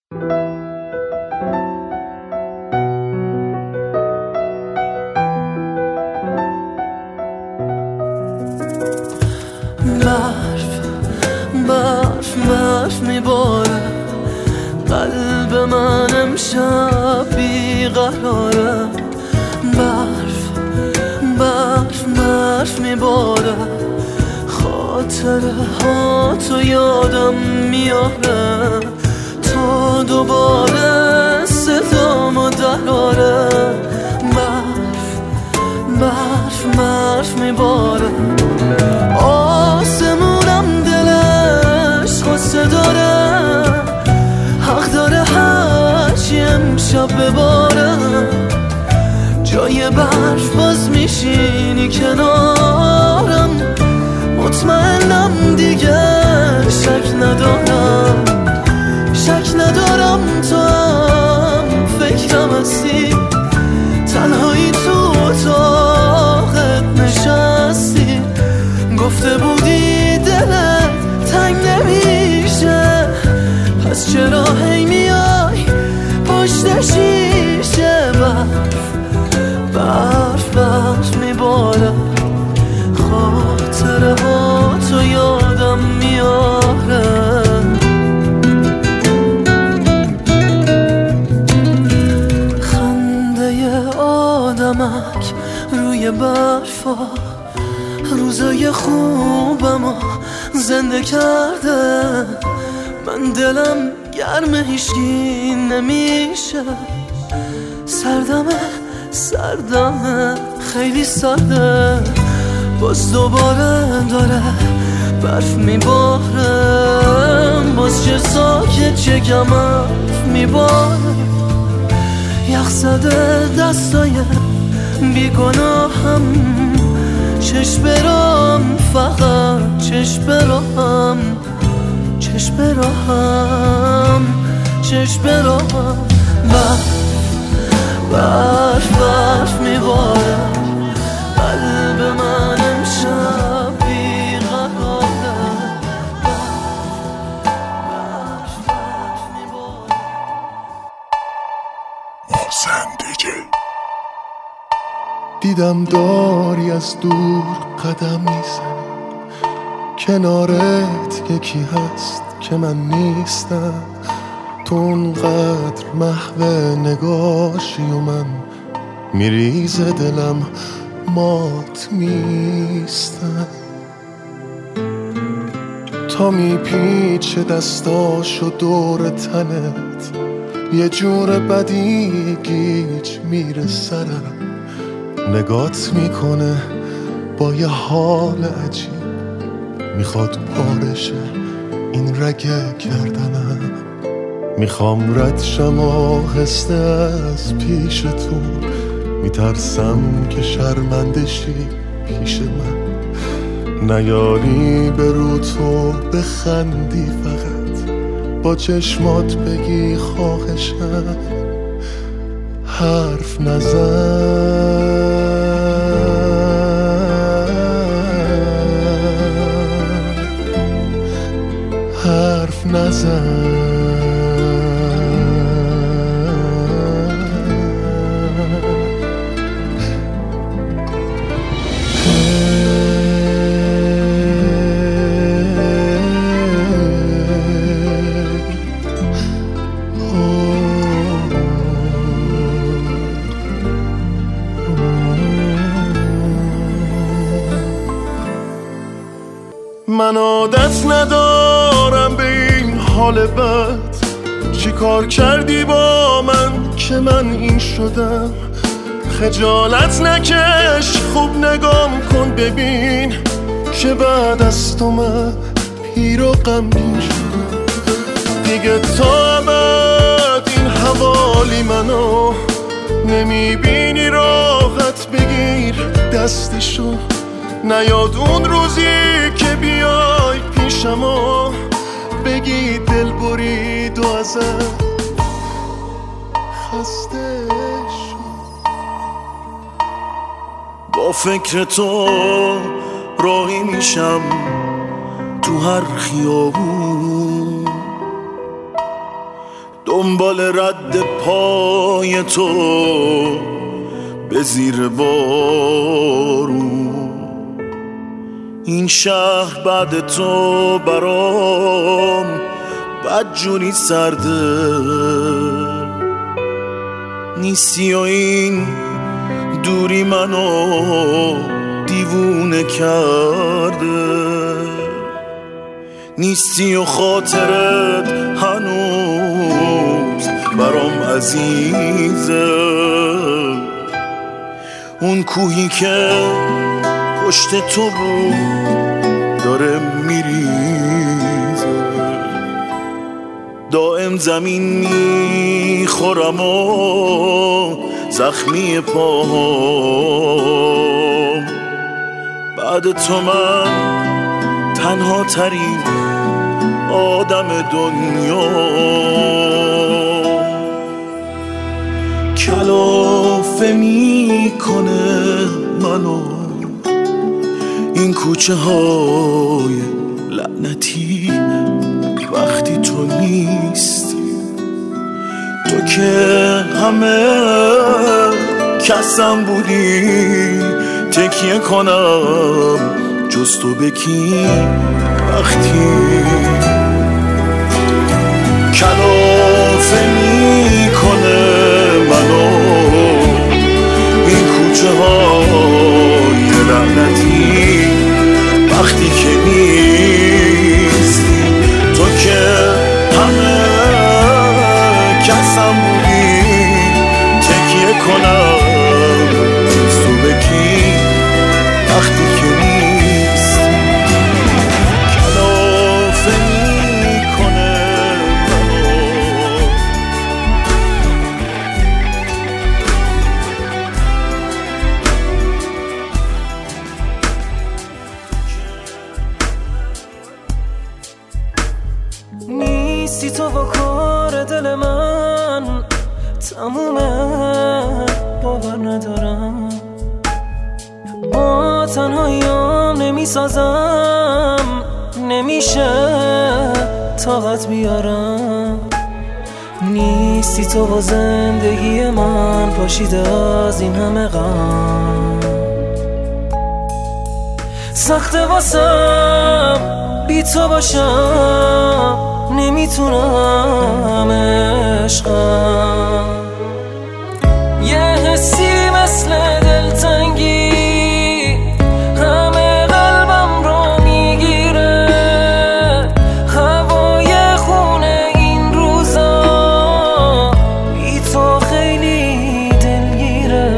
برف میباره، قلب من امشب بیقراره. برف میباره، خاطره ها تو یادم میاره، تا دوباره صدامو دراره. برف میباره، آسمونم دلش غصه داره، حق داره هرچی امشب بباره. جای برف باز میشینی کنارم، مطمئنم دیگه شک ندارم تو هم فکرم هستی، تنهایی تو اتاقت نشستی. گفته بودی دلت تنگ نمیشه، پس چرا هی میای پشت شیشه؟ برف میباره، خاطره ها تو یادم میاره. خنده آدمک روی برفا، روزای خوبمو زنده کرده. من دلم گرم هیچکی نمیشه، سردمه خیلی سرده. باز دوباره داره برف میباره، باز چه ساکت چه کمرف میباره. یخ زده دستای بیگناهم، چشم برام فقط چشم برام. برف میباره، قلب من امشب بیقراره. برف میباره. دیدم داری از دور قدم میزنی، کنارت یکی هست که من نیستم. تو اونقدر محو نگاشی و من میریزه دلم مات میستم. تا میپیچه دستاشو دور تنت، یه جور بدی گیج میره سرم. نگات میکنه با یه حال عجیب، میخواد پارشه این رگه کردنم. میخوام رد شم آهسته از پیشتون، میترسم که شرمندشی پیش من. نیاری به رو تو بخندی، فقط با چشمات بگی خواهشم. حرف نزن من عادت ندارم به این حال بد، چی کار کردی با من که من این شدم؟ خجالت نکش، خوب نگام کن ببین که بعد از تو من پیر و غمگین شدم. دیگه تا ابد این حوالی منو نمیبینی، راحت بگیر دستشو. نیاد اون روزی که بیای پیشم و بگی دل برید و ازت خسته شد. با فکر تو راهی میشم تو هر خیابون، دنبال رد پای تو به زیر بارون. این شهر بعد تو برام بدجوری سرده نیستی و این دوری منو دیوونه کرده. نیستی و خاطرت هنوز برام عزیزه. اون کوهی که پشت تو بود داره میریزه. دائم زمین میخورم و زخمی پاهام. بعد تو من تنها ترین آدم دنیا. کلافه میکنه منو این کوچه های لعنتی وقتی تو نیستی. تو که همه کسم بودی تکیه کنم جز تو به کی وقتی کلافه میکنه منو این کوچه های لعنتی وقتی که نیستی. تو که همه کسم بودی تکیه کنم جز تو به کی وقتی که نیستی تو و کار دل من تمومه. باور ندارم با تنهاییام نمیسازم. نمیشه طاقت بیارم. نیستی تو و زندگی من پاشیده از این همه غم. سخته واسم بی تو باشم. نمیتونم عشقم. یه حسی مثل دلتنگی همه قلبم رو میگیره. هوای خونه این روزا بی تو خیلی دلگیره.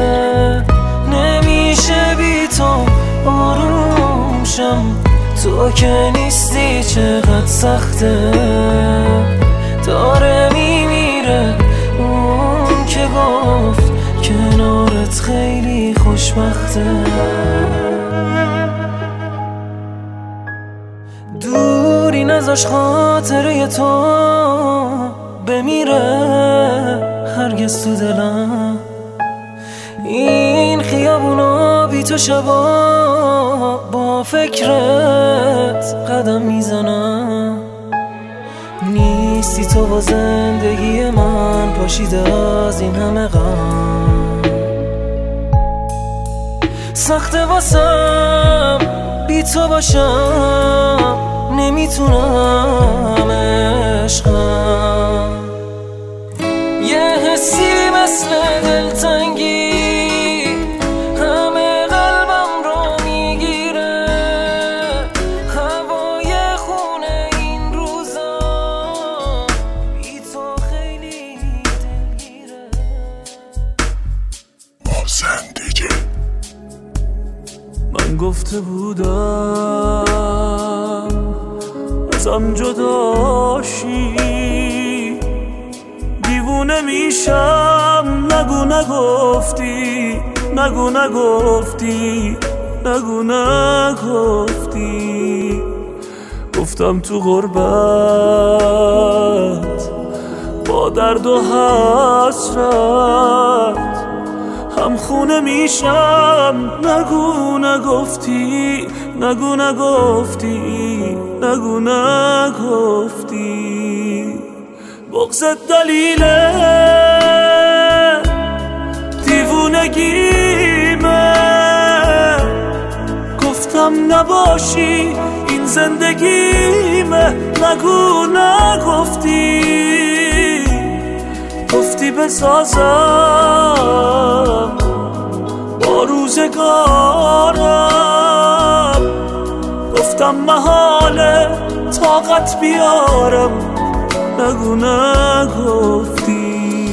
نمیشه بی تو آروم شم. تو که نیستی چقدر سخته. داره میمیره اون که گفت کنارت خیلی خوشبخته. دوری نذاش خاطره تو بمیره هرگز تو دلم. این خیابونا بی تو شبا با فکرت قدم میزنم. نیستی تو و زندگی من پاشیده از این همه غم. سخته واسم بی تو باشم. نمیتونم عشقم. یه حسی مثل دلتنگی همه قلبم رو میگیره. هوای خونه این روزا بی تو خیلی دلگیره. محسن دیجی. من گفته بودم ازم جداشی دیوونه میشم. نگو نگفتی نگو نگفتی نگو نگفتی. گفتم تو غربت با درد و حسرت هم خونه میشم. نگو نگفتی نگو نگفتی نگو نگفتی. بغضت دلیل دیوونگیمه، گفتم نباشی این زندگیمه، نگو نگفتی، گفتی بسازم با روزگارم، گفتم محاله طاقت بیارم، نگو نگفتی.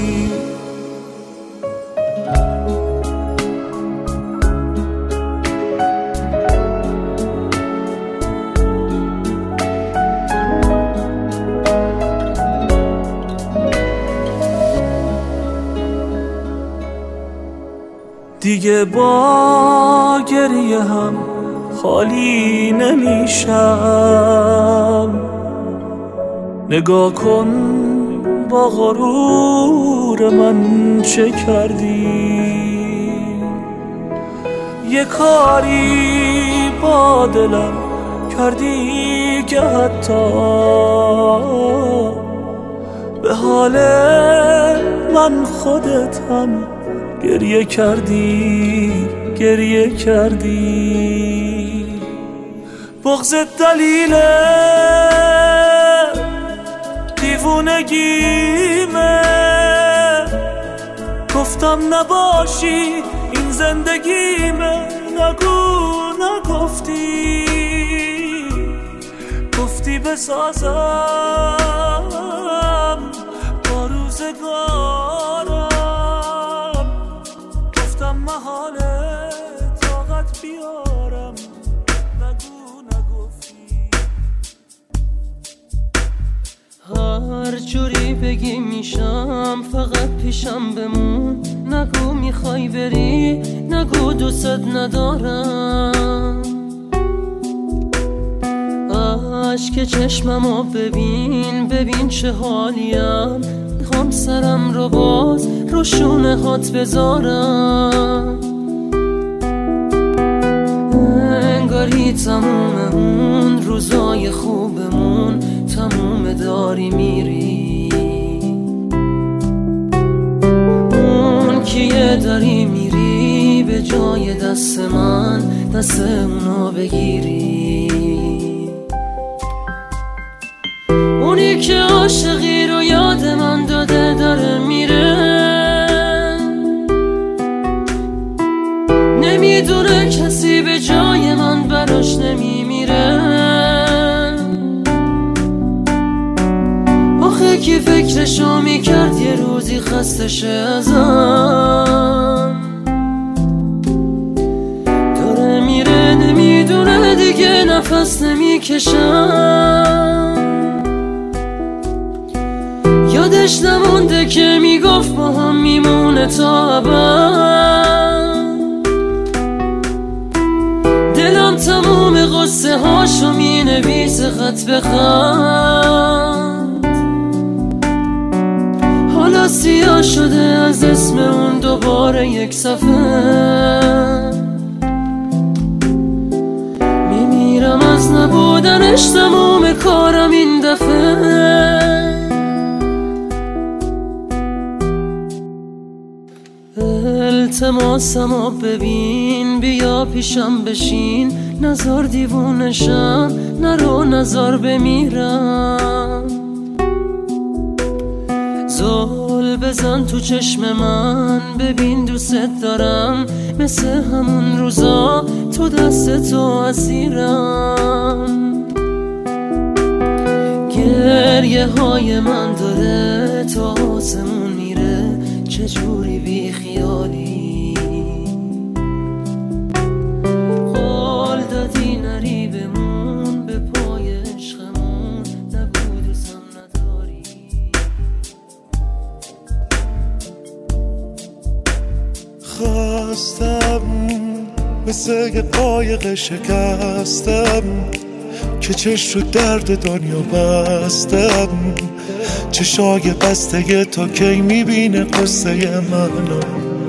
دیگه با گریه هم خالی نمیشم، نگاه کن با غرور من چه کردی، یه کاری با دلم کردی که حتی به حال من خودت هم گریه کردی، گریه کردی. بغضت دلیل دیوونگیمه، گفتم نباشی این زندگیمه، نگو نگفتی، گفتی بسازم با روزگارم، گفتم محاله طاقت بیارم، نگو نگفتی. هر جوری بگی میشم فقط پیشم بمون، نگو میخوای بری، نگو دوست ندارم، عشق چشممو ببین، ببین چه حالیم، میخوام سرم رو باز رو شونه هات بذارم، انگاری تموم اون روزای خوبمون تموم داری میری، اون کیه داری میری به جای دست من دست اونو بگیری، اونی که عاشقی رو یاد من داده داره میره، نمیدونه کسی به جای من براش نمیمیره، آخه کی فکرشو میکرد یه روزی خسته شه ازم، داره میره نمیدونه دیگه نفس نمیکشم، یادش نمونده که میگفت با هم میمونه تا ابد، دلم تموم قصه هاشو مینویسه خط به خط، حالا سیاه شده از اسم اون دوباره یک صفحه، میمیرم از نبودنش، تموم کارم این دفعه، التماسمو ببین، بیا پیشم بشین، نزار دیوونشم، نرو نزار بمیرم، زل بزن تو چشم من، ببین دوست دارم، مثل همون روزا تو دست تو اسیرم، گریه های من داره تا آسمون میره، چجوری بی خیالی، قول دادی نری بمون به پای عشقمون، نگو دوستم نداری، خواستم مثل یه قایق شکستم که چشم رو درد دنیا بستم، چشای بسته تو کی میبینه قصه منو،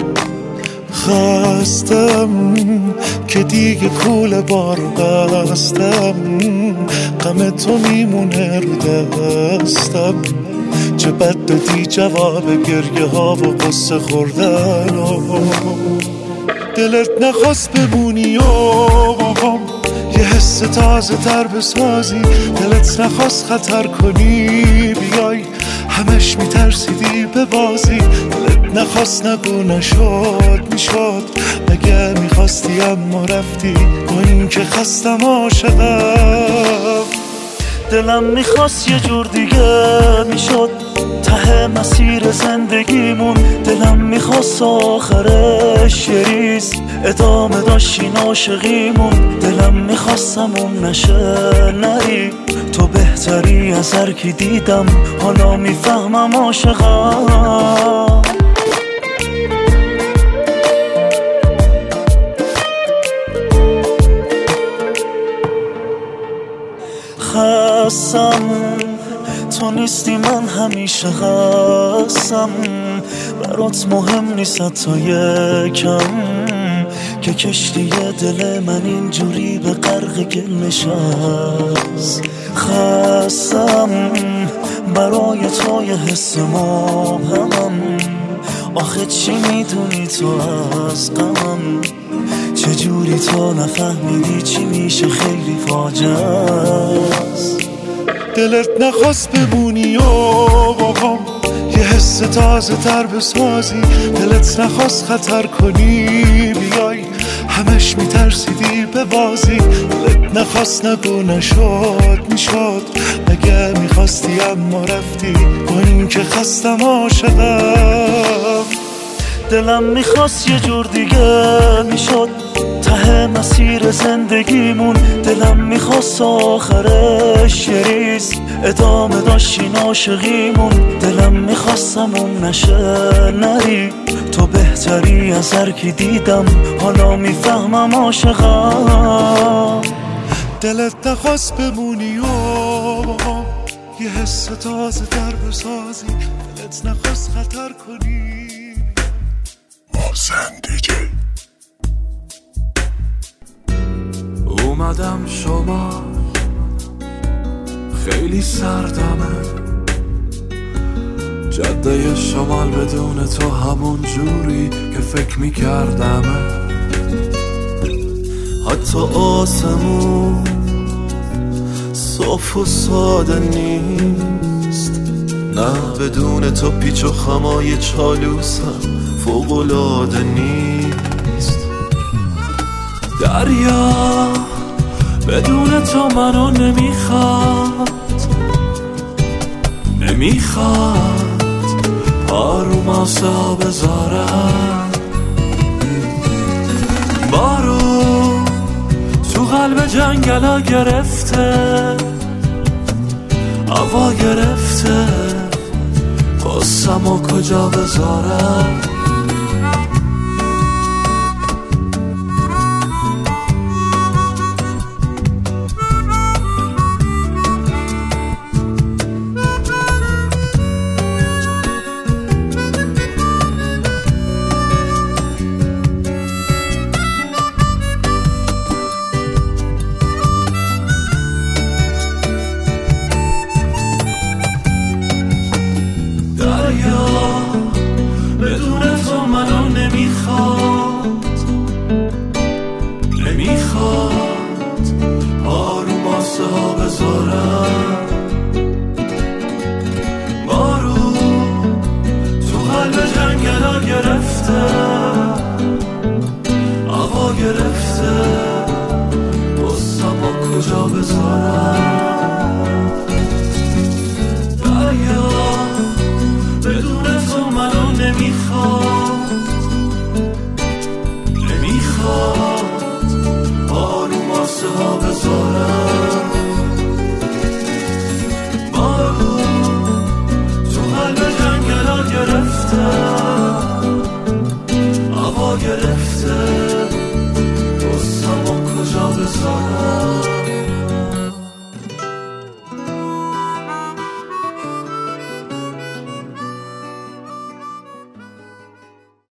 خواستم که دیگه کول بار بستم، غم تو میمونه رو دستم، چه بد دادی جواب گریه ها و قصه خوردن دلت نخواست بمونی یه حس تازه تر بسازی، دلت نخواست خطر کنی بیای، همش میترسیدی به بازی، دلت نخواست نگو نشد میشد، مگه میخواستی اما رفتی، با این که خستم عاشقم. دلم میخواست یه جور دیگه میشد ته مسیر زندگیمون، دلم میخواست آخرش یه ریز ادامه داشتین عاشقیمون، دلم میخواستم اون نشه نری، تو بهتری از هر کی دیدم، حالا میفهمم عاشقم. خستم تو نیستی، من همیشه خستم، برات مهم نیست تا یکم که کشتی دل من اینجوری به غرق گل نشست. خستم برای تو یه حس مبهمم، آخه چی میدونی تو از غمم، چجوری تو نفهمیدی چی میشه خیلی فاجعه است. دلت نخواست بمونی یه حس تازه تر بسازی، دلت نخواست خطر کنی بیای، همش میترسیدی به بازی، دلت نخواست نگو نشد میشد، مگه میخواستی اما رفتی، با این که خستم عاشقم. دلم میخواست یه جور دیگه میشد ته مسیر زندگیمون، دلم میخواست آخرش یه ریز ادامه داشتین عاشقیمون، دلم میخواستم اون نشه نری، تو بهتری از هر کی دیدم، حالا میفهمم عاشقم. دلت نخواست بمونی یه حس تازه تر بسازی، دلت نخواست خطر کنی. محسن دیجی اومدم شما خیلی سردمه، جاده شمال بدون تو همون جوری که فکر میکردمه، حتی آسمون صاف و ساده نیست، نه بدون تو پیچ و خمای چالوسم فوق‌العاده نیست. دریا بدون تو منو نمیخواد پارو ماسا بذارم، بارون تو قلب جنگلا گرفته، هوا گرفته، قصه‌مو کجا بذارم.